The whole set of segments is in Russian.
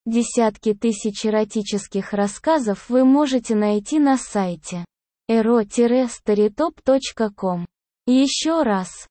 Десятки тысяч эротических рассказов вы можете найти на сайте ero-storytop.com. Еще раз,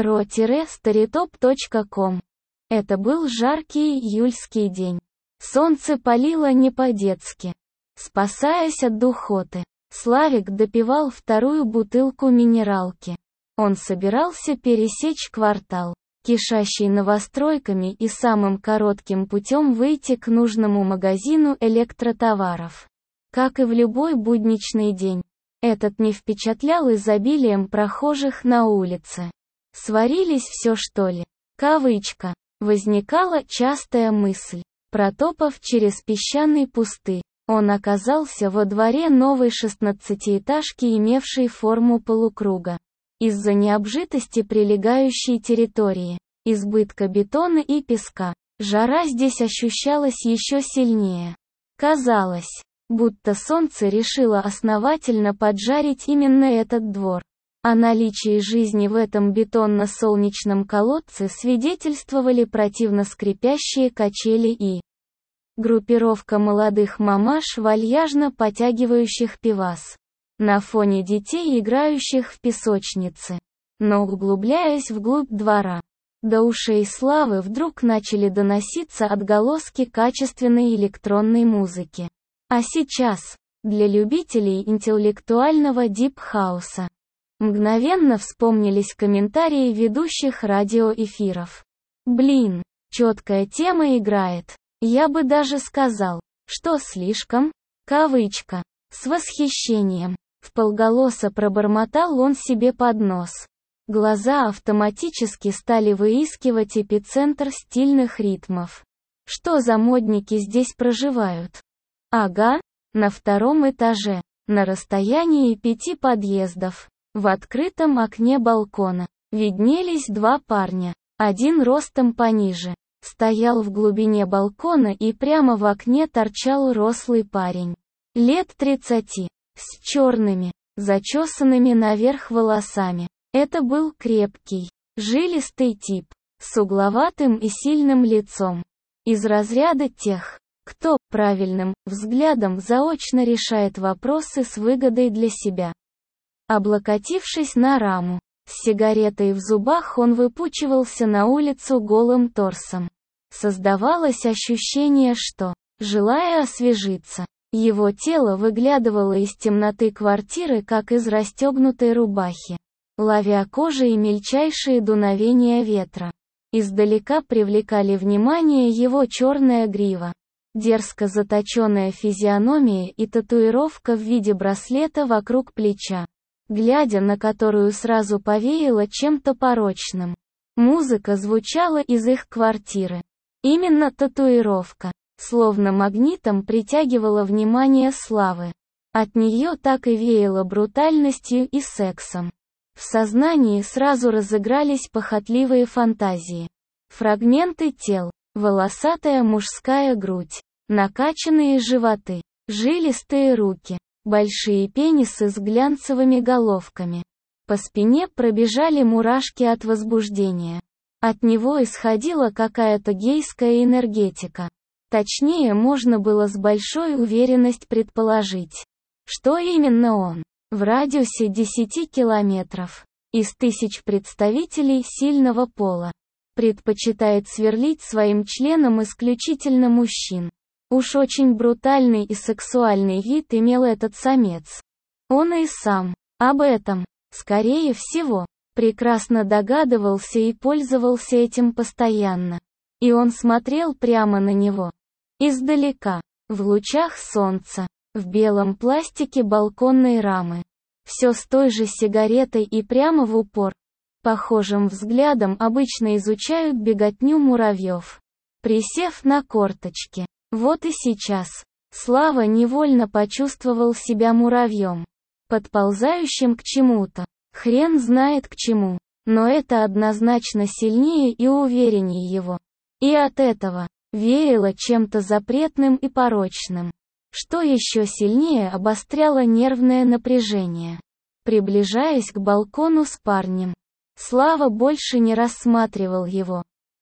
ero-storytop.com. Это был жаркий июльский день. Солнце палило не по-детски. Спасаясь от духоты, Славик допивал вторую бутылку минералки. Он собирался пересечь квартал, кишащий новостройками, и самым коротким путем выйти к нужному магазину электротоваров. Как и в любой будничный день, этот не впечатлял изобилием прохожих на улице. Сварились все, что ли? Кавычка. Возникала частая мысль. Протопав через песчаный пустырь, он оказался во дворе новой 16-этажки, имевшей форму полукруга. Из-за необжитости прилегающей территории, избытка бетона и песка, жара здесь ощущалась еще сильнее. Казалось, будто солнце решило основательно поджарить именно этот двор. О наличии жизни в этом бетонно-солнечном колодце свидетельствовали противно скрипящие качели и группировка молодых мамаш, вальяжно потягивающих пивас на фоне детей, играющих в песочнице. Но углубляясь вглубь двора, до ушей Славы вдруг начали доноситься отголоски качественной электронной музыки. А сейчас, для любителей интеллектуального дип-хауса, мгновенно вспомнились комментарии ведущих радиоэфиров. Блин, четкая тема играет. Я бы даже сказал, что слишком, кавычка, с восхищением. Вполголоса пробормотал он себе под нос. Глаза автоматически стали выискивать эпицентр стильных ритмов. Что за модники здесь проживают? Ага, на втором этаже, на расстоянии 5 подъездов. В открытом окне балкона виднелись два парня, один ростом пониже. Стоял в глубине балкона, и прямо в окне торчал рослый парень. Лет 30, с черными, зачесанными наверх волосами. Это был крепкий, жилистый тип, с угловатым и сильным лицом. Из разряда тех, кто правильным взглядом заочно решает вопросы с выгодой для себя. Облокотившись на раму, с сигаретой в зубах, он выпучивался на улицу голым торсом. Создавалось ощущение, что, желая освежиться, его тело выглядывало из темноты квартиры, как из расстегнутой рубахи, ловя кожей мельчайшие дуновения ветра. Издалека привлекали внимание его черная грива, дерзко заточенная физиономия и татуировка в виде браслета вокруг плеча, глядя на которую сразу повеяло чем-то порочным. Музыка звучала из их квартиры. Именно татуировка, словно магнитом, притягивала внимание Славы. От нее так и веяло брутальностью и сексом. В сознании сразу разыгрались похотливые фантазии. Фрагменты тел, волосатая мужская грудь, накачанные животы, жилистые руки, большие пенисы с глянцевыми головками. По спине пробежали мурашки от возбуждения. От него исходила какая-то гейская энергетика. Точнее, можно было с большой уверенностью предположить, что именно он, в радиусе 10 километров, из тысяч представителей сильного пола, предпочитает сверлить своим членом исключительно мужчин. Уж очень брутальный и сексуальный вид имел этот самец. Он и сам об этом, скорее всего, прекрасно догадывался и пользовался этим постоянно. И он смотрел прямо на него. Издалека, в лучах солнца, в белом пластике балконной рамы. Все с той же сигаретой и прямо в упор. Похожим взглядом обычно изучают беготню муравьев. Присев на корточки. Вот и сейчас. Слава невольно почувствовал себя муравьем, подползающим к чему-то. Хрен знает к чему, но это однозначно сильнее и увереннее его. И от этого веяло чем-то запретным и порочным, что еще сильнее обостряло нервное напряжение. Приближаясь к балкону с парнем, Слава больше не рассматривал его.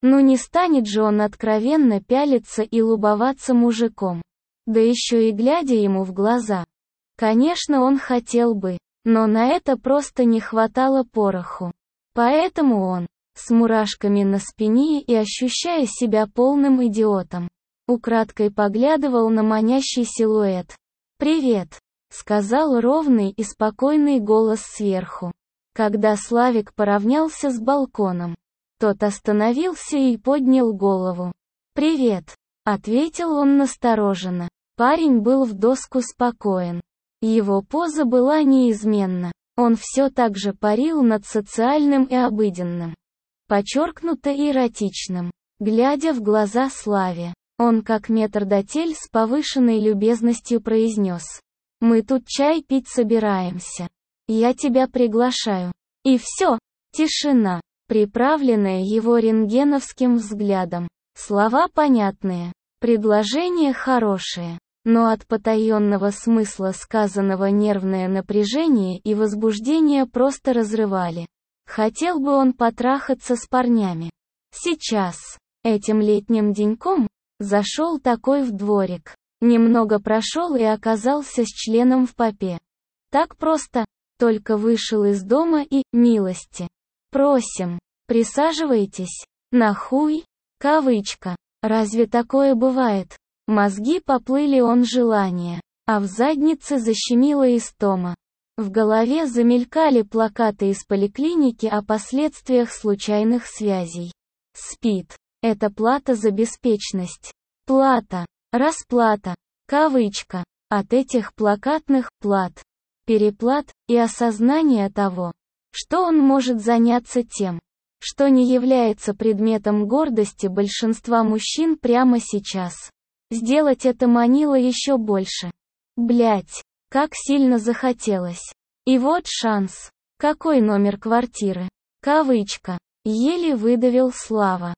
Ну не станет же он откровенно пялиться и лубоваться мужиком. Да еще и глядя ему в глаза. Конечно, он хотел бы, но на это просто не хватало пороху. Поэтому он, с мурашками на спине и ощущая себя полным идиотом, украдкой поглядывал на манящий силуэт. «Привет», — сказал ровный и спокойный голос сверху. Когда Славик поравнялся с балконом, тот остановился и поднял голову. «Привет», — ответил он настороженно. Парень был в доску спокоен. Его поза была неизменна. Он все так же парил над социальным и обыденным, подчеркнуто эротичным. Глядя в глаза Славе, он как метрдотель с повышенной любезностью произнес: «Мы тут чай пить собираемся. Я тебя приглашаю». И все, тишина, приправленная его рентгеновским взглядом. Слова понятные, предложение хорошее. Но от потаенного смысла сказанного нервное напряжение и возбуждение просто разрывали. Хотел бы он потрахаться с парнями. Сейчас, этим летним деньком, зашел такой в дворик. Немного прошел и оказался с членом в попе. Так просто, только вышел из дома и, милости. Просим, присаживайтесь. На хуй? Кавычка. Разве такое бывает? Мозги поплыли он желания, а в заднице защемило истома. В голове замелькали плакаты из поликлиники о последствиях случайных связей. СПИД. Это плата за беспечность. Плата. Расплата. Кавычка. От этих плакатных плат. Переплат и осознание того, что он может заняться тем, что не является предметом гордости большинства мужчин прямо сейчас. Сделать это манило еще больше. Блять, как сильно захотелось. И вот шанс. Какой номер квартиры? Кавычка. Еле выдавил Слава.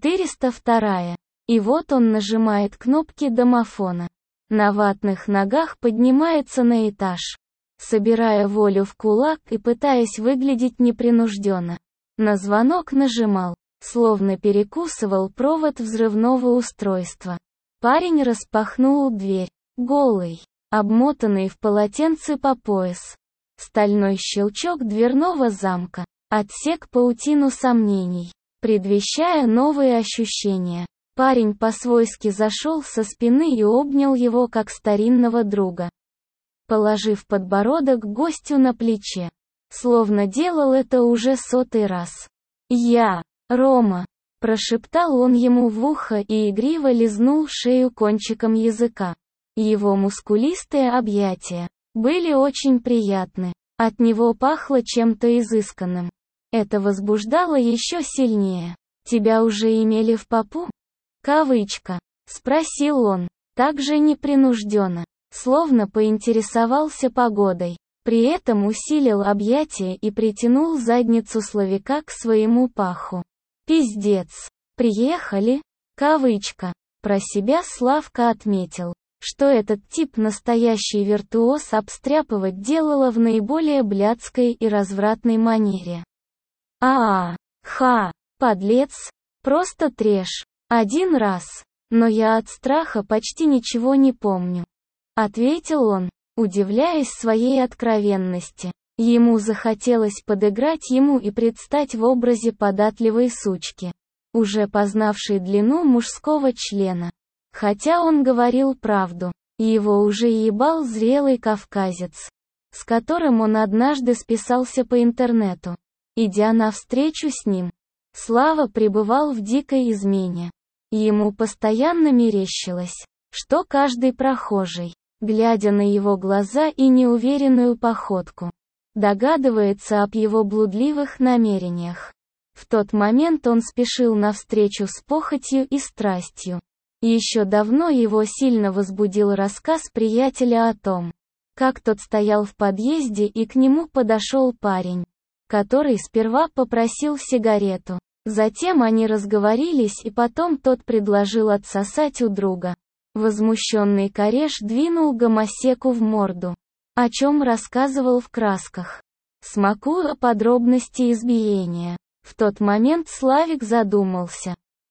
402. И вот он нажимает кнопки домофона. На ватных ногах поднимается на этаж, собирая волю в кулак и пытаясь выглядеть непринужденно. На звонок нажимал, словно перекусывал провод взрывного устройства. Парень распахнул дверь. Голый, обмотанный в полотенце по пояс. Стальной щелчок дверного замка отсек паутину сомнений, предвещая новые ощущения. Парень по-свойски зашел со спины и обнял его как старинного друга, положив подбородок гостю на плече, словно делал это уже 100-й раз. «Я, Рома», — прошептал он ему в ухо и игриво лизнул шею кончиком языка. Его мускулистые объятия были очень приятны. От него пахло чем-то изысканным. Это возбуждало еще сильнее. «Тебя уже имели в попу?» Кавычка. Спросил он, также непринужденно, словно поинтересовался погодой. При этом усилил объятия и притянул задницу Славика к своему паху. «Пиздец. Приехали?» Кавычка. Про себя Славка отметил, что этот тип настоящий виртуоз обстряпывать делала в наиболее блядской и развратной манере. Ха, подлец, просто треш. Один раз, но я от страха почти ничего не помню. Ответил он, удивляясь своей откровенности. Ему захотелось подыграть ему и предстать в образе податливой сучки, уже познавшей длину мужского члена. Хотя он говорил правду, его уже ебал зрелый кавказец, с которым он однажды списался по интернету. Идя навстречу с ним, Слава пребывал в дикой измене. Ему постоянно мерещилось, что каждый прохожий, глядя на его глаза и неуверенную походку, догадывается об его блудливых намерениях. В тот момент он спешил навстречу с похотью и страстью. Еще давно его сильно возбудил рассказ приятеля о том, как тот стоял в подъезде и к нему подошел парень, который сперва попросил сигарету. Затем они разговорились и потом тот предложил отсосать у друга. Возмущенный кореш двинул гомосеку в морду, о чем рассказывал в красках, смакуя подробности избиения. В тот момент Славик задумался,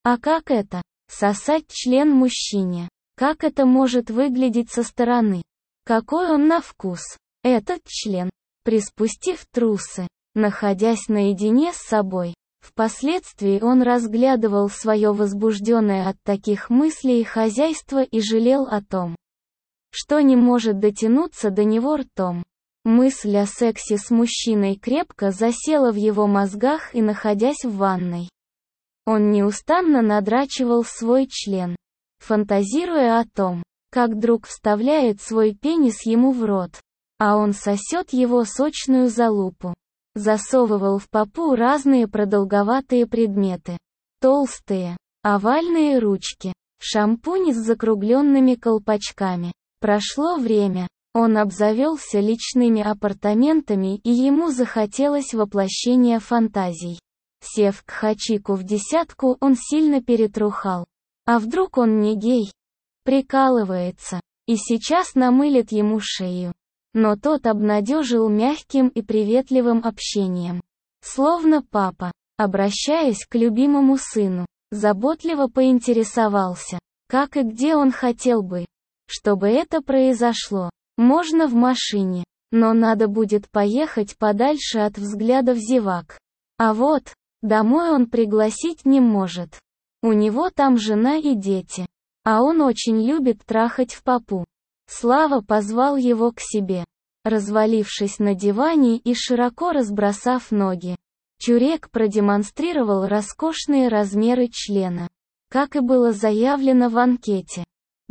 А как это? Сосать член мужчине. Как это может выглядеть со стороны? Какой он на вкус? Этот член. Приспустив трусы, находясь наедине с собой. Впоследствии он разглядывал свое возбужденное от таких мыслей хозяйство и жалел о том, что не может дотянуться до него ртом. Мысль о сексе с мужчиной крепко засела в его мозгах, и находясь в ванной, он неустанно надрачивал свой член, фантазируя о том, как друг вставляет свой пенис ему в рот, а он сосет его сочную залупу. Засовывал в попу разные продолговатые предметы. Толстые, овальные ручки, шампунь с закругленными колпачками. Прошло время, он обзавелся личными апартаментами, и ему захотелось воплощения фантазий. Сев к Хачику в десятку, он сильно перетрухал. А вдруг он не гей? Прикалывается. И сейчас намылит ему шею. Но тот обнадежил мягким и приветливым общением. Словно папа, обращаясь к любимому сыну, заботливо поинтересовался, как и где он хотел бы, чтобы это произошло. Можно в машине, но надо будет поехать подальше от взглядов зевак. А вот, домой он пригласить не может. У него там жена и дети. А он очень любит трахать в попу. Слава позвал его к себе. Развалившись на диване и широко разбросав ноги, Чурек продемонстрировал роскошные размеры члена. Как и было заявлено в анкете.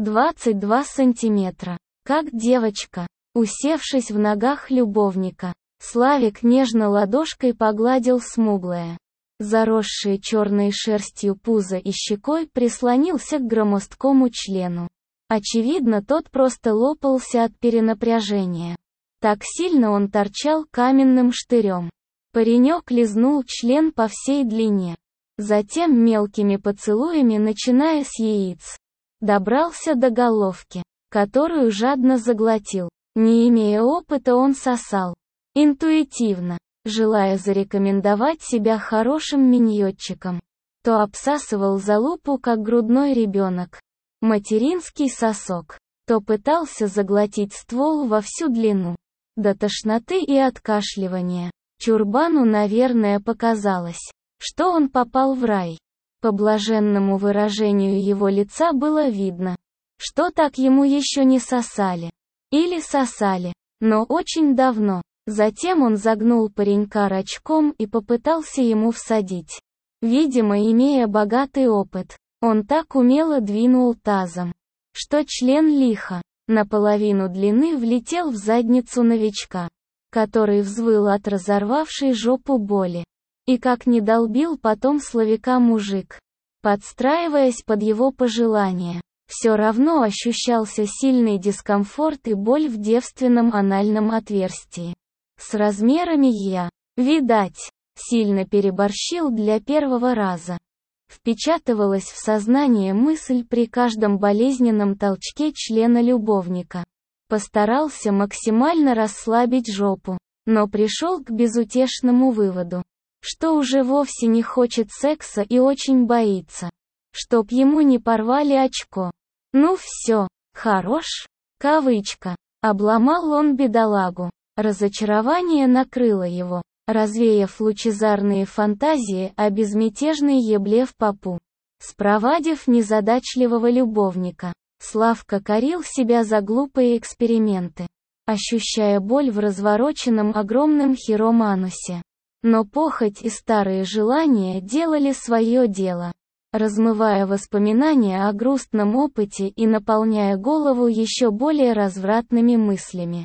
22 сантиметра. Как девочка. Усевшись в ногах любовника, Славик нежно ладошкой погладил смуглое, заросшее черной шерстью пузо и щекой прислонился к громоздкому члену. Очевидно, тот просто лопался от перенапряжения. Так сильно он торчал каменным штырем. Паренек лизнул член по всей длине. Затем мелкими поцелуями, начиная с яиц, добрался до головки, которую жадно заглотил. Не имея опыта, он сосал интуитивно, желая зарекомендовать себя хорошим миньотчиком. То обсасывал залупу, как грудной ребенок, материнский сосок, то пытался заглотить ствол во всю длину, до тошноты и откашливания. Чурбану, наверное, показалось, что он попал в рай. По блаженному выражению его лица было видно, что так ему еще не сосали. Или сосали, но очень давно. Затем он загнул паренька рачком и попытался ему всадить. Видимо, имея богатый опыт, он так умело двинул тазом, что член лихо, наполовину длины, влетел в задницу новичка, который взвыл от разорвавшей жопу боли. И как не долбил потом Славика мужик, подстраиваясь под его пожелания, все равно ощущался сильный дискомфорт и боль в девственном анальном отверстии. С размерами я, видать, сильно переборщил для первого раза. Впечатывалась в сознание мысль при каждом болезненном толчке члена любовника. Постарался максимально расслабить жопу, но пришел к безутешному выводу, что уже вовсе не хочет секса и очень боится, чтоб ему не порвали очко. Ну все, хорош, кавычка, обломал он бедолагу. Разочарование накрыло его, развеяв лучезарные фантазии о безмятежной ебле в попу. Спровадив незадачливого любовника, Славка корил себя за глупые эксперименты, ощущая боль в развороченном огромном хироманусе. Но похоть и старые желания делали свое дело, размывая воспоминания о грустном опыте и наполняя голову еще более развратными мыслями.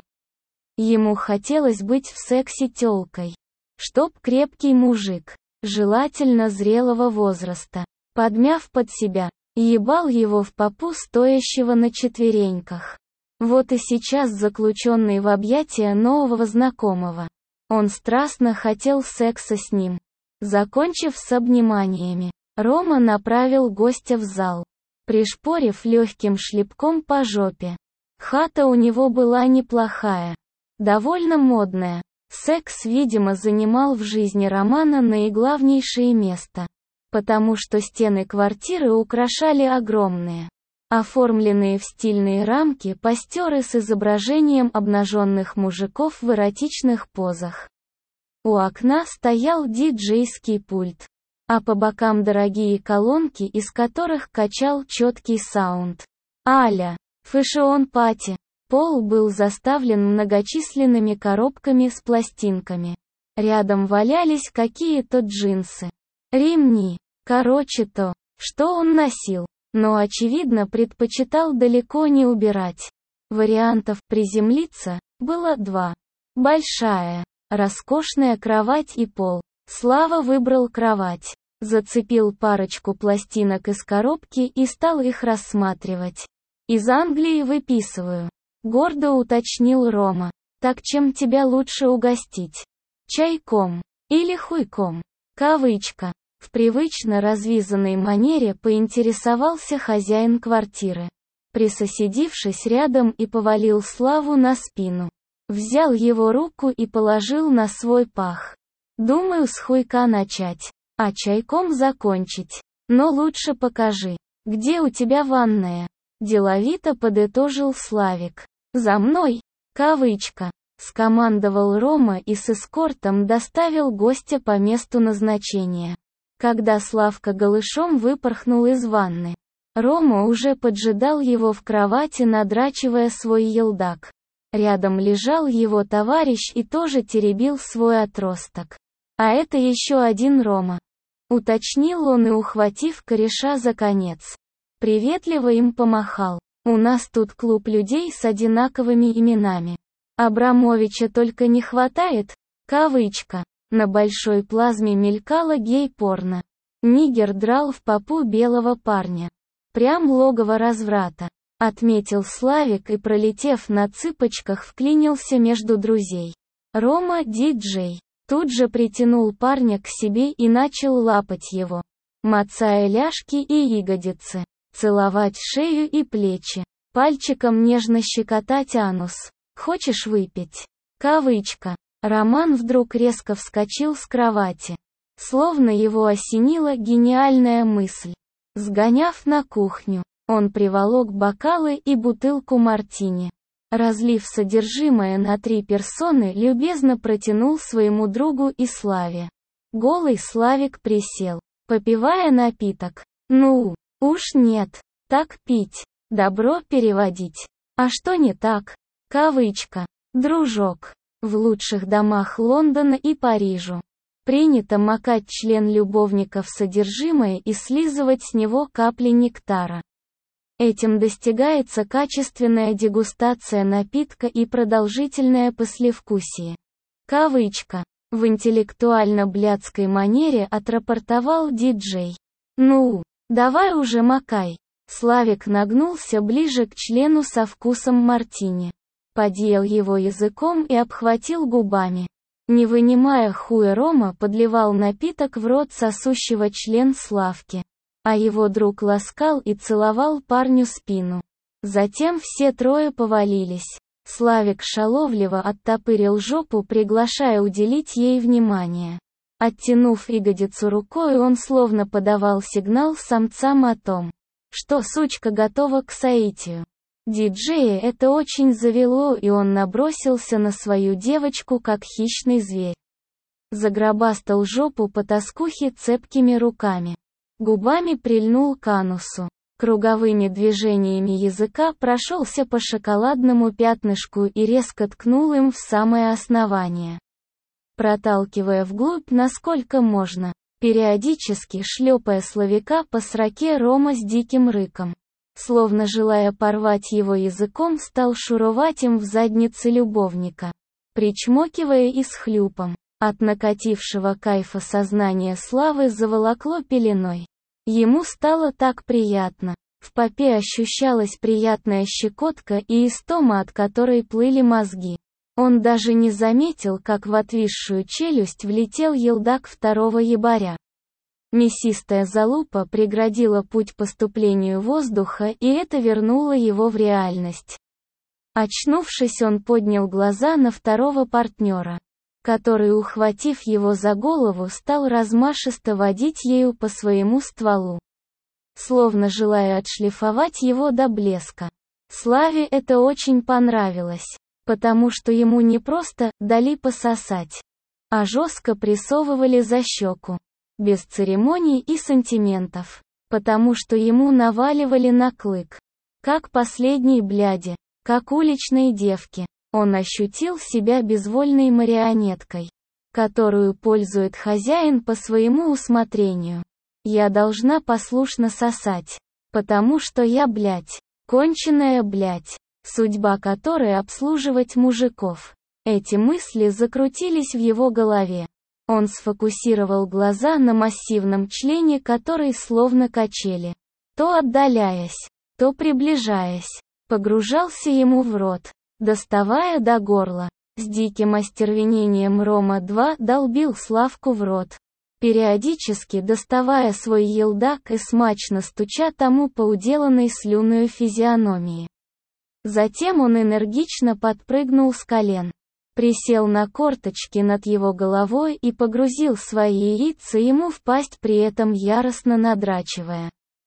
Ему хотелось быть в сексе тёлкой. Чтоб крепкий мужик, желательно зрелого возраста, подмяв под себя, ебал его в попу стоящего на четвереньках. Вот и сейчас, заключенный в объятия нового знакомого, он страстно хотел секса с ним. Закончив с обниманиями, Рома направил гостя в зал, пришпорив легким шлепком по жопе. Хата у него была неплохая, довольно модная. Секс, видимо, занимал в жизни Романа наиглавнейшее место. потому что стены квартиры украшали огромные, оформленные в стильные рамки постеры с изображением обнаженных мужиков в эротичных позах. У окна стоял диджейский пульт, а по бокам дорогие колонки, из которых качал четкий саунд. А-ля Fashion Party. Пол был заставлен многочисленными коробками с пластинками. Рядом валялись какие-то джинсы, ремни. Короче, то, что он носил, но очевидно предпочитал далеко не убирать. Вариантов приземлиться было два. Большая, роскошная кровать и пол. Слава выбрал кровать. Зацепил парочку пластинок из коробки и стал их рассматривать. «Из Англии выписываю», — гордо уточнил Рома. «Так чем тебя лучше угостить? Чайком? Или хуйком?» Кавычка. В привычно развизанной манере поинтересовался хозяин квартиры, присоседившись рядом и повалил Славу на спину. Взял его руку и положил на свой пах. «Думаю, с хуйка начать, а чайком закончить. Но лучше покажи, где у тебя ванная?» Деловито подытожил Славик. «За мной!» Кавычка. Скомандовал Рома и с эскортом доставил гостя по месту назначения. Когда Славка голышом выпорхнул из ванны, Рома уже поджидал его в кровати, надрачивая свой елдак. Рядом лежал его товарищ и тоже теребил свой отросток. «А это еще один Рома», — уточнил он и, ухватив кореша за конец, приветливо им помахал. «У нас тут клуб людей с одинаковыми именами. Абрамовича только не хватает?» Кавычка. На большой плазме мелькало гей-порно. Нигер драл в попу белого парня. Прям логово разврата, отметил Славик и, пролетев на цыпочках, вклинился между друзей. Рома, диджей, тут же притянул парня к себе и начал лапать его, мацая ляжки и ягодицы, целовать шею и плечи, пальчиком нежно щекотать анус. «Хочешь выпить?» Кавычка. Роман вдруг резко вскочил с кровати, словно его осенила гениальная мысль. Сгоняв на кухню, он приволок бокалы и бутылку мартини. Разлив содержимое на 3 персоны, любезно протянул своему другу и Славе. Голый Славик присел, попивая напиток. «Ну, уж нет, так пить, добро переводить. А что не так?» Кавычка. «Дружок, в лучших домах Лондона и Парижа принято макать член любовника в содержимое и слизывать с него капли нектара. Этим достигается качественная дегустация напитка и продолжительное послевкусие». Кавычка. В интеллектуально-блядской манере отрапортовал диджей. «Ну, давай уже макай». Славик нагнулся ближе к члену со вкусом мартини, подъел его языком и обхватил губами. Не вынимая хуя, Рома подливал напиток в рот сосущего член Славки, а его друг ласкал и целовал парню спину. Затем все трое повалились. Славик шаловливо оттопырил жопу, приглашая уделить ей внимание. Оттянув ягодицу рукой, он словно подавал сигнал самцам о том, что сучка готова к соитию. Диджея это очень завело, и он набросился на свою девочку как хищный зверь. Загробастал жопу потаскухи цепкими руками. Губами прильнул к анусу. Круговыми движениями языка прошелся по шоколадному пятнышку и резко ткнул им в самое основание, проталкивая вглубь насколько можно, периодически шлепая Славика по сраке. Рома с диким рыком, словно желая порвать его языком, стал шуровать им в заднице любовника, причмокивая и с хлюпом. От накатившего кайфа сознание Славы заволокло пеленой. Ему стало так приятно. В попе ощущалась приятная щекотка и истома, от которой плыли мозги. Он даже не заметил, как в отвисшую челюсть влетел елдак второго ебаря. Мясистая залупа преградила путь поступлению воздуха, и это вернуло его в реальность. Очнувшись, он поднял глаза на второго партнера. который, ухватив его за голову, стал размашисто водить ею по своему стволу, словно желая отшлифовать его до блеска. Славе это очень понравилось, потому что ему не просто дали пососать, а жестко прессовывали за щеку, без церемоний и сантиментов, потому что ему наваливали на клык, как последней бляди, как уличной девке. Он ощутил себя безвольной марионеткой, которую пользует хозяин по своему усмотрению. Я должна послушно сосать, потому что я конченая судьба которой обслуживать мужиков. Эти мысли закрутились в его голове. Он сфокусировал глаза на массивном члене, который словно качели, то отдаляясь, то приближаясь, погружался ему в рот, доставая до горла. С диким остервенением Рома-2 долбил Славку в рот, периодически доставая свой елдак и смачно стуча тому по уделанной слюною физиономии. Затем он энергично подпрыгнул с колен, присел на корточки над его головой и погрузил свои яйца ему в пасть, при этом яростно надрачивая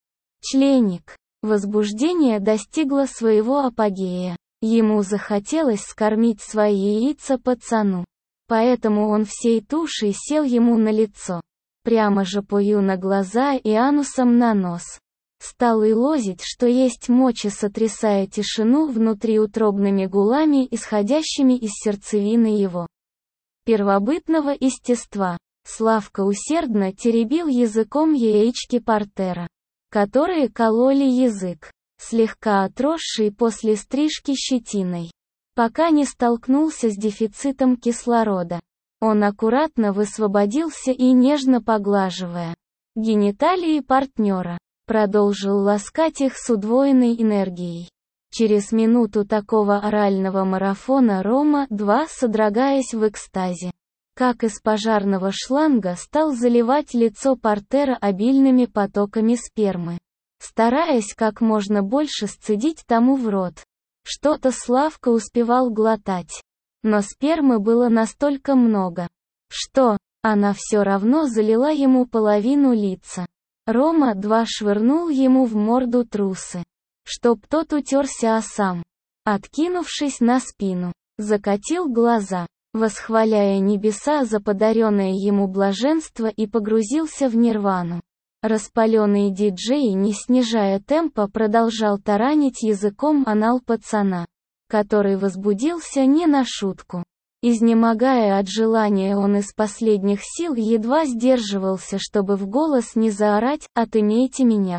членик. Возбуждение достигло своего апогея. Ему захотелось скормить свои яйца пацану. Поэтому он всей тушей сел ему на лицо, прямо жопою на глаза и анусом на нос. Стал илозить, что есть мочи, сотрясая тишину внутри утробными гулами, исходящими из сердцевины его первобытного естества. Славка усердно теребил языком яички портера, которые кололи язык, слегка отросший после стрижки щетиной, пока не столкнулся с дефицитом кислорода. Он аккуратно высвободился и, нежно поглаживая гениталии партнера, продолжил ласкать их с удвоенной энергией. Через минуту такого орального марафона Рома-2, содрогаясь в экстазе, как из пожарного шланга, стал заливать лицо портера обильными потоками спермы, стараясь как можно больше сцедить тому в рот. Что-то Славка успевал глотать, но спермы было настолько много, что она все равно залила ему половину лица. Рома-2 швырнул ему в морду трусы, чтоб тот утерся, а сам, откинувшись на спину, закатил глаза, восхваляя небеса за подаренное ему блаженство, и погрузился в нирвану. Распаленный диджей, не снижая темпа, продолжал таранить языком анал пацана, который возбудился не на шутку. Изнемогая от желания, он из последних сил едва сдерживался, чтобы в голос не заорать: «Отымейте меня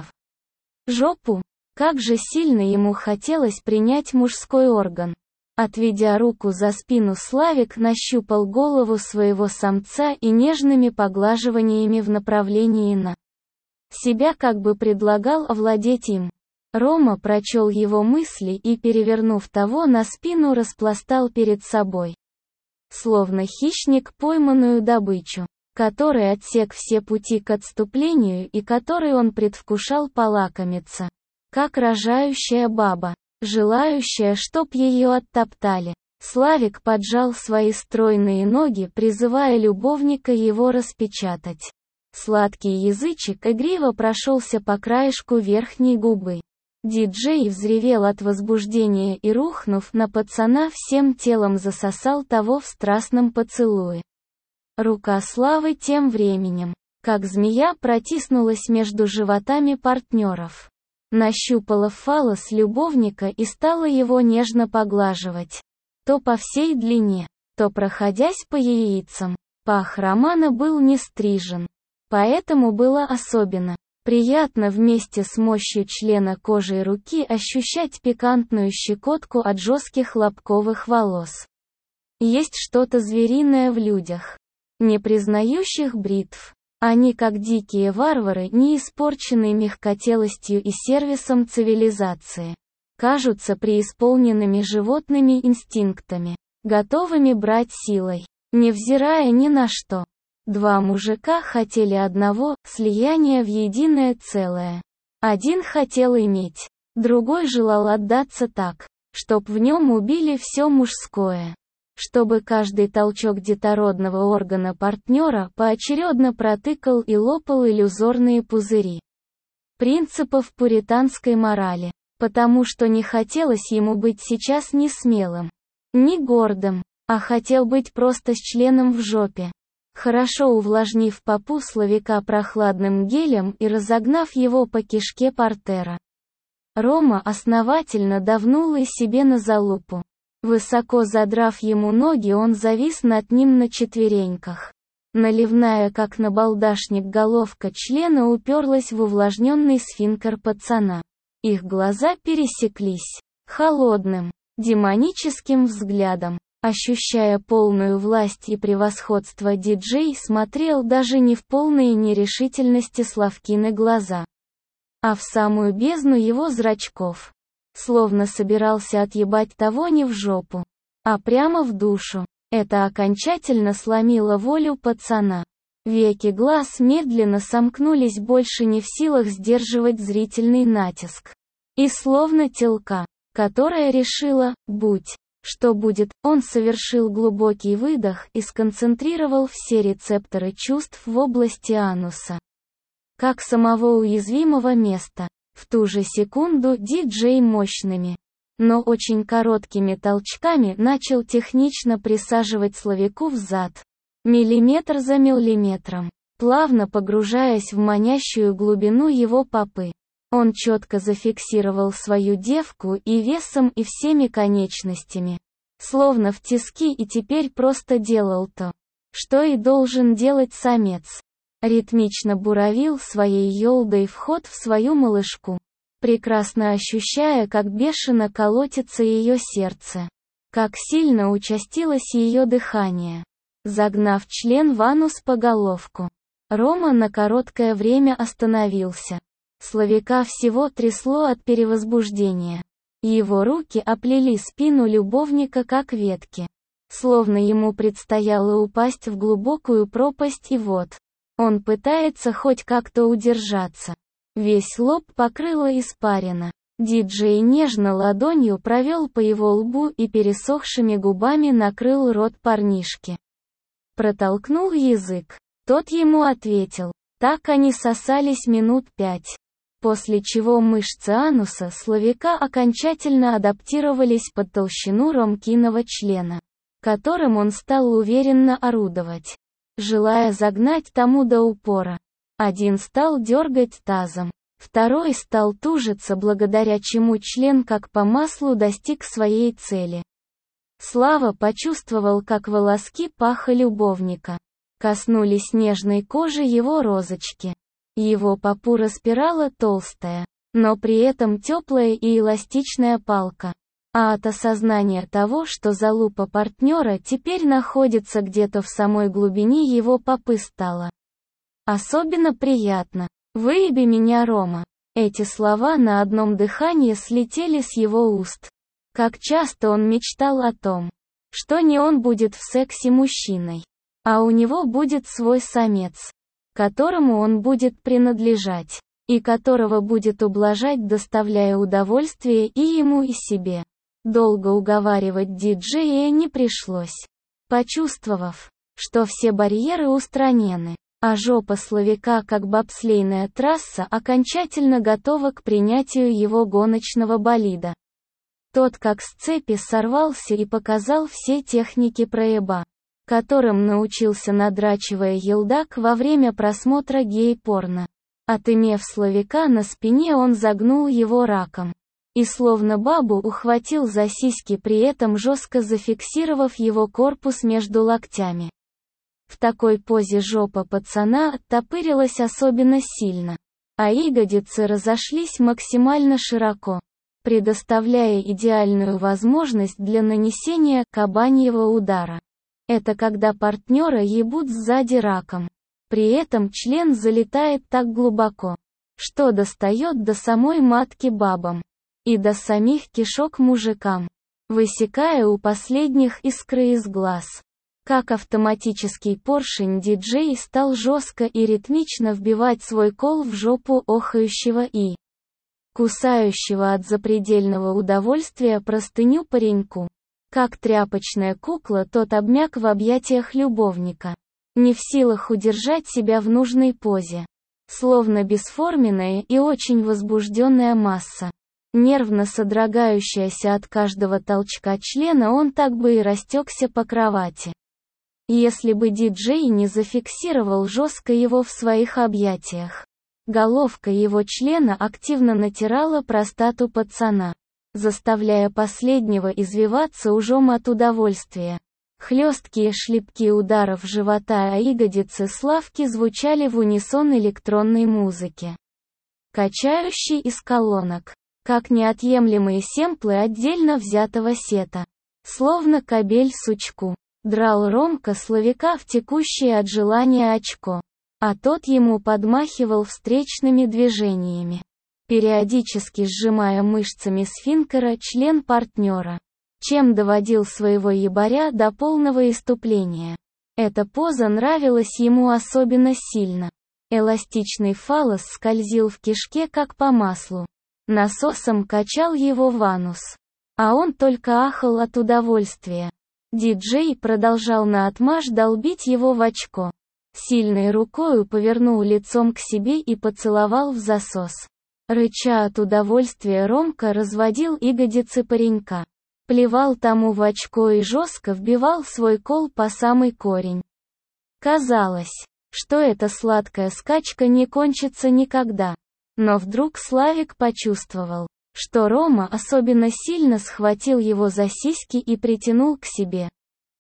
в жопу!». Как же сильно ему хотелось принять мужской орган. Отведя руку за спину, Славик нащупал голову своего самца и нежными поглаживаниями в направлении на себя как бы предлагал овладеть им. Рома прочел его мысли и, перевернув того на спину, распластал перед собой, словно хищник, пойманную добычу, который отсек все пути к отступлению и который он предвкушал полакомиться, как рожающая баба, желающая, чтоб ее оттоптали. Славик поджал свои стройные ноги, призывая любовника его распечатать. Сладкий язычек игриво прошелся по краешку верхней губы. Диджей взревел от возбуждения и, рухнув на пацана, всем телом засосал того в страстном поцелуе. Рука Славы тем временем, как змея, протиснулась между животами партнеров, нащупала фаллос любовника и стала его нежно поглаживать, то по всей длине, то проходясь по яйцам. Пах Романа был не стрижен, поэтому было особенно приятно вместе с мощью члена кожей руки ощущать пикантную щекотку от жестких лобковых волос. Есть что-то звериное в людях, не признающих бритв. Они, как дикие варвары, не испорченные мягкотелостью и сервисом цивилизации, кажутся преисполненными животными инстинктами, готовыми брать силой, невзирая ни на что. Два мужика хотели одного — слияния в единое целое. Один хотел иметь, другой желал отдаться так, чтоб в нем убили все мужское. чтобы каждый толчок детородного органа партнера поочередно протыкал и лопал иллюзорные пузыри принципов пуританской морали, потому что не хотелось ему быть сейчас ни смелым, ни гордым, а хотел быть просто с членом в жопе. Хорошо увлажнив попу Славика прохладным гелем и разогнав его по кишке портера, Рома основательно давнул и себе на залупу. Высоко задрав ему ноги, он завис над ним на четвереньках. Наливная как набалдашник головка члена уперлась в увлажненный сфинктер пацана. Их глаза пересеклись. Холодным, демоническим взглядом, ощущая полную власть и превосходство, диджей смотрел даже не в полной нерешительности Славкины глаза, а в самую бездну его зрачков. Словно собирался отъебать того не в жопу, а прямо в душу. Это окончательно сломило волю пацана. Веки глаз медленно сомкнулись, больше не в силах сдерживать зрительный натиск. И словно телка, которая решила, будь что будет, он совершил глубокий выдох и сконцентрировал все рецепторы чувств в области ануса, как самого уязвимого места. В ту же секунду диджей мощными, но очень короткими толчками начал технично присаживать Славику в зад, миллиметр за миллиметром, плавно погружаясь в манящую глубину его попы. Он четко зафиксировал свою девку и весом, и всеми конечностями, словно в тиски, и теперь просто делал то, что и должен делать самец. Ритмично буравил своей ёлдой вход в свою малышку, прекрасно ощущая, как бешено колотится ее сердце, как сильно участилось ее дыхание. Загнав член в анус по головку, Рома на короткое время остановился. Славика всего трясло от перевозбуждения. Его руки оплели спину любовника как ветки, словно ему предстояло упасть в глубокую пропасть, и вот он пытается хоть как-то удержаться. Весь лоб покрыло испарина. Диджей нежно ладонью провел по его лбу и пересохшими губами накрыл рот парнишки. Протолкнул язык. Тот ему ответил. Так они сосались минут 5. После чего мышцы ануса Славика окончательно адаптировались под толщину Ромкиного члена, которым он стал уверенно орудовать, желая загнать тому до упора. Один стал дергать тазом, второй стал тужиться, благодаря чему член как по маслу достиг своей цели. Слава почувствовал, как волоски паха любовника коснулись нежной кожи его розочки. Его попу распирала толстая, но при этом теплая и эластичная палка. А от осознания того, что залупа партнера теперь находится где-то в самой глубине его попы, стало особенно приятно. «Выеби меня, Рома». Эти слова на одном дыхании слетели с его уст. Как часто он мечтал о том, что не он будет в сексе мужчиной, а у него будет свой самец, которому он будет принадлежать, и которого будет ублажать, доставляя удовольствие и ему, и себе. Долго уговаривать диджея не пришлось. Почувствовав, что все барьеры устранены, а жопа Славика, как бобслейная трасса, окончательно готова к принятию его гоночного болида. Тот как с цепи сорвался и показал все техники проеба, которым научился, надрачивая елдак во время просмотра гей-порно. Отымев Славика на спине, он загнул его раком и словно бабу ухватил за сиськи, при этом жестко зафиксировав его корпус между локтями. В такой позе жопа пацана оттопырилась особенно сильно, а ягодицы разошлись максимально широко, предоставляя идеальную возможность для нанесения кабаньего удара. Это когда партнера ебут сзади раком. При этом член залетает так глубоко, что достает до самой матки бабам и до самих кишок мужикам, высекая у последних искры из глаз. Как автоматический поршень, диджей стал жестко и ритмично вбивать свой кол в жопу охающего и кусающего от запредельного удовольствия простыню пареньку. Как тряпочная кукла, тот обмяк в объятиях любовника, не в силах удержать себя в нужной позе. Словно бесформенная и очень возбужденная масса, нервно содрогающаяся от каждого толчка члена, он так бы и растекся по кровати, если бы диджей не зафиксировал жестко его в своих объятиях. Головка его члена активно натирала простату пацана, заставляя последнего извиваться ужом от удовольствия. Хлесткие шлепки ударов живота о ягодицы Славки звучали в унисон электронной музыке, качающей из колонок, как неотъемлемые семплы отдельно взятого сета. Словно кобель сучку, драл Ромка Славика в текущее от желания очко, а тот ему подмахивал встречными движениями, периодически сжимая мышцами сфинктера член партнера, чем доводил своего ебаря до полного исступления. Эта поза нравилась ему особенно сильно. Эластичный фаллос скользил в кишке как по маслу. Насосом качал его в анус, а он только ахал от удовольствия. Диджей продолжал наотмашь долбить его в очко. Сильной рукою повернул лицом к себе и поцеловал в засос. Рыча от удовольствия, Ромка разводил ягодицы паренька, плевал тому в очко и жестко вбивал свой кол по самый корень. Казалось, что эта сладкая скачка не кончится никогда. Но вдруг Славик почувствовал, что Рома особенно сильно схватил его за сиськи и притянул к себе,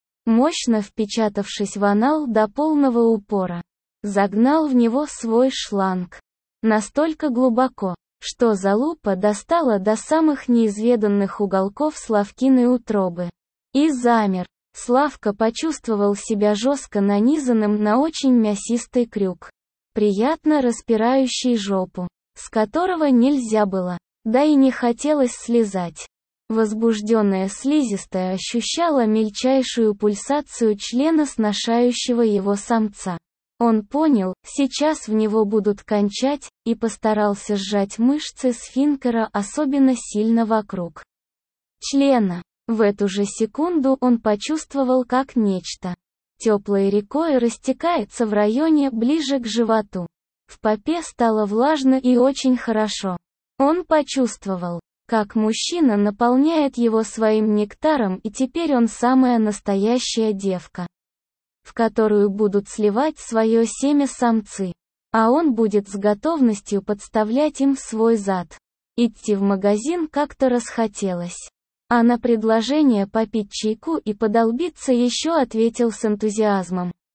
мощно впечатавшись в анал до полного упора. Загнал в него свой шланг настолько глубоко, что залупа достала до самых неизведанных уголков Славкиной утробы. И замер. Славка почувствовал себя жестко нанизанным на очень мясистый крюк, приятно распирающий жопу, с которого нельзя было, да и не хотелось слезать. Возбужденная слизистая ощущала мельчайшую пульсацию члена сношающего его самца. Он понял, сейчас в него будут кончать, и постарался сжать мышцы сфинктера особенно сильно вокруг члена. В эту же секунду он почувствовал, как нечто теплой рекой растекается в районе ближе к животу. В попе стало влажно и очень хорошо. Он почувствовал, как мужчина наполняет его своим нектаром, и теперь он самая настоящая девка, в которую будут сливать свое семя самцы, а он будет с готовностью подставлять им свой зад. Идти в магазин как-то расхотелось, а на предложение попить чайку и подолбиться еще ответил с энтузиазмом.